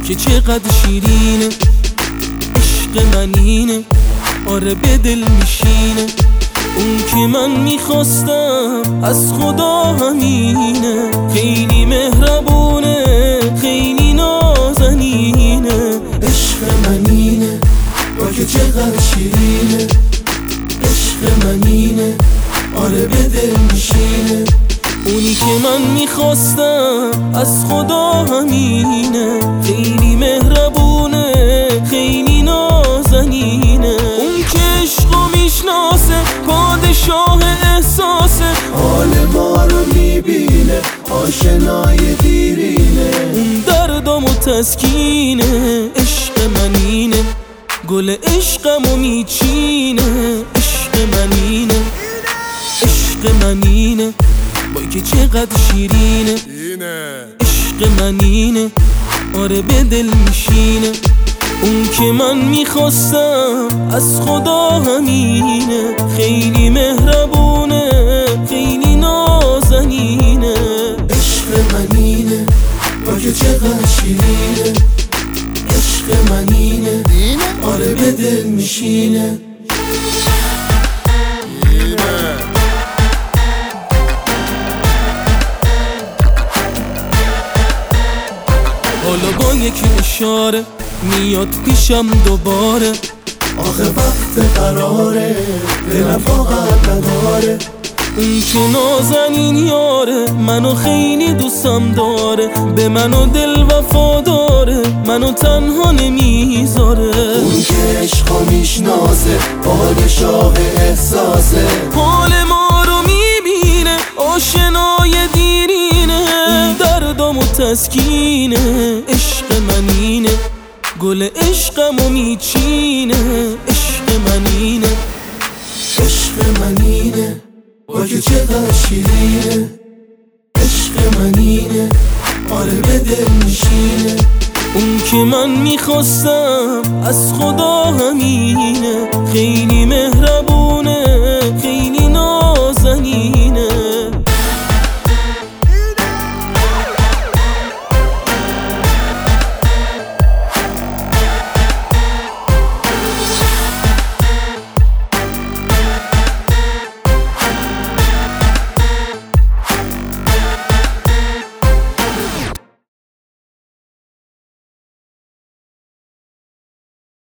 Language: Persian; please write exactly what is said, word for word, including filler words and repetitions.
که چقدر شیرینه، عشق منینه، آره به دل میشینه. اون که من میخواستم از خدا همینه، خیلی مهربونه، خیلی نازنینه. عشق منینه، با که چقدر شیرینه، عشق منینه، آره به دل میشینه. اونی که من میخواستم از خدا همینه، خیلی مهربونه، خیلی نازنینه. اون که عشقو میشناسه، پادشاه احساسه، حال ما رو میبینه، آشنای دیرینه. اون دردم و تسکینه، عشق منینه، گل عشقمو میچینه. عشق منینه، عشق منینه، وای که چقدر شیرینه، عشق منینه، آره به دل میشینه. اون که من میخواستم از خدا همینه، خیلی مهربونه، خیلی نازنینه. عشق منینه، وای که چقدر شیرینه، عشق منینه، آره به دل میشینه. حالا با یک اشاره میاد پیشم دوباره، آخه وقت قراره، دلم فاقت نداره. اون که نازنین یاره، منو خیلی دوستم داره، به منو دل وفاداره، منو تنها نمیذاره. اون که عشقو میشناسه، پادشاه احساسه، حال ما رو میبینه، آشنای دیرینه. اون دردم و تسکینه، عشق منینه، گل عشقمو میچینه. عشق منینه، عشق منینه، با که چقدر شیرینه، عشق منینه، آره به دل میشینه. اون که من میخواستم از خدا همینه،